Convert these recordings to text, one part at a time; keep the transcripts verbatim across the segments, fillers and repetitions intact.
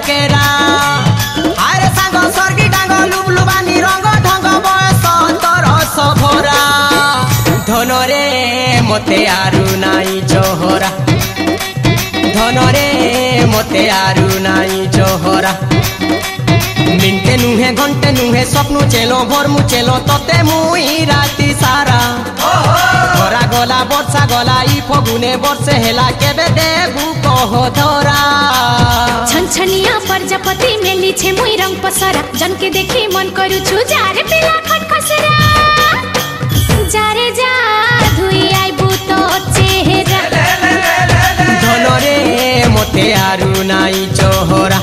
केरा आरे सांग स्वर्गी डांग लुबलुबानी रंग ढंग बयस तरस भरा धनरे मते आरु नाई चोहरा धनरे मते आरु नाई चोहरा मिनटे नुहे घंटे नुहे स्वप्नु चेलो भोर मु चेलो तते मुई राती सारा धरा गला वर्षा गला ई फगुने वर्षे हेला केबे देबु कह धरा छनछनिया प्रजापति मेली छे मुई रंग पसरा जन के देखी मन करू छु जारे पिला खटखसरा जारे जा धुई आइबु तो चेहरा धनरे मते आरु नाई चोहरा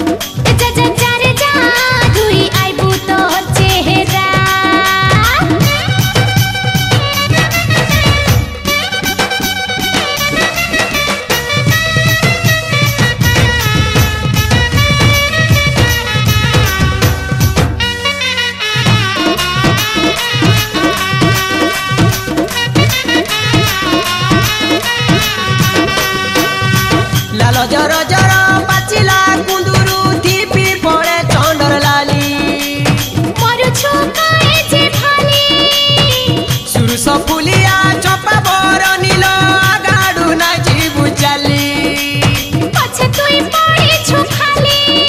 जर जर पाचिला कुंदुरु थीपी पड़े चंदर लाली मरु छुकाए जे भाली सुरुस फुलिया चपा बर नील गाडू ना जीबु चाली पछे तुई पड़े छु खाली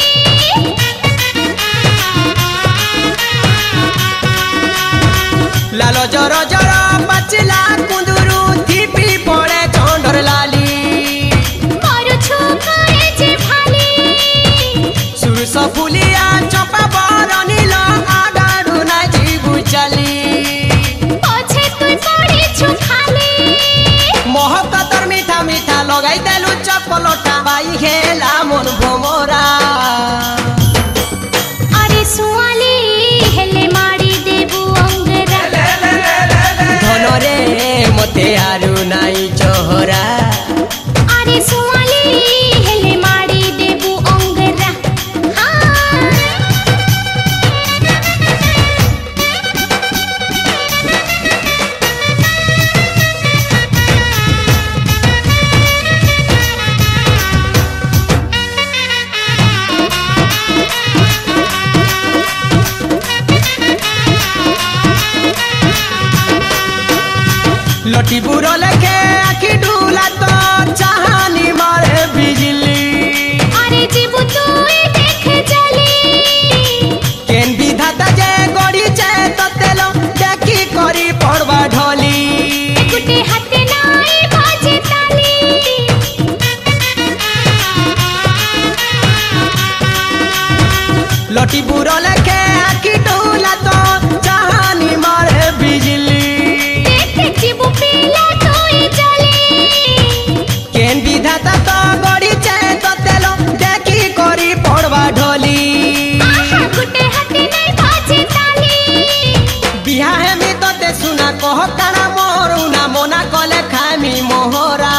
लालो जर जर पाचिला कुंदुरु थीपी पड़े चंदर लाली फुलिया चपा बर नील आगाडू ना जीबु चाली पछे तुई पड़े छु खाली महक तर मीठा मीठा लगाई देलु चपलटा बाई हेला मन भोमरा अरे सुआली हेले मारी देबु अंगरा धनरे मते आरु नाई चोहरा अरे सुआली हेले मारी देबु अंगरा लटी बुरो लेके आखी ढूला तो चाहानी मारे बिजली अरे जीबु तुई देख जली केन विधाता जे गड़ी चे ततेलो देखी करी पड़वा ढोली गुटे हाथे नाई बाजे ताली लटी बुरो लेके आखी ढूला तो चाहानी मारे बिजली जीबु पीला तुई जली केन विधाता तो गड़ी चे ततेलो देखी करी पड़वा ढोली गुटे हाथे नाई बाजे ताली बिहा हेमी तते सुना कह काना मोरू ना मोना कले खामी मोहरा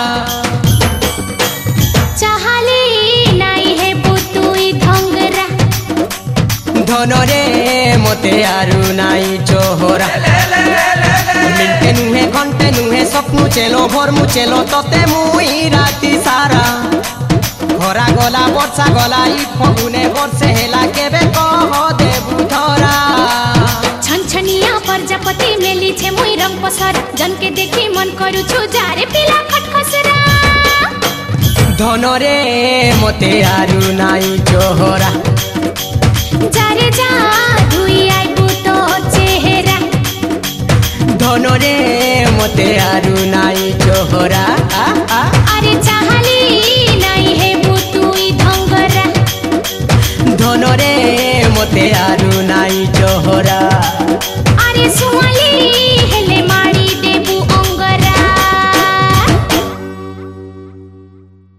चाहाली नाई हे बुतुई धंगरा धनरे मते आरु नाई चोहरा मिनटे नुहे घंटे नुहे स्वप्नु चेलो भोर मु चेलो तते मुई राती सारा घरा गला वर्षा गला ई फगुने वर्षे हेला केबे कह देबु धरा छनछनिया प्रजापति मेली छे मुई रंग पसरा जन के देखी मन करू छु जारे पिला खटखसरा धनरे मते आरु नाई चोहरा जारे जा धुई आइबु तो चेहरा धनरे मते आरु नाई चोहरा।